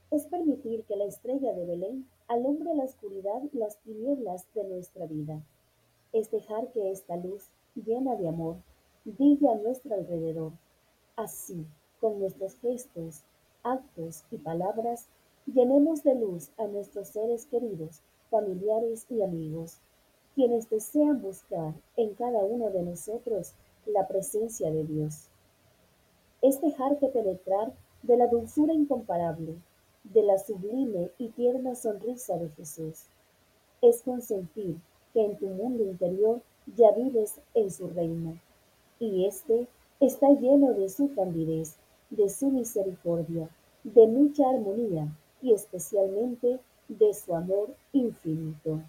Es permitir que la estrella de Belén alumbre la oscuridad y las tinieblas de nuestra vida. Es dejar que esta luz, llena de amor, brille a nuestro alrededor. Así, con nuestros gestos, actos y palabras, llenemos de luz a nuestros seres queridos, familiares y amigos, quienes desean buscar en cada uno de nosotros la presencia de Dios. Es dejarte penetrar de la dulzura incomparable, de la sublime y tierna sonrisa de Jesús. Es consentir que en tu mundo interior ya vives en su reino, y éste está lleno de su candidez, de su misericordia, de mucha armonía y especialmente de su amor infinito.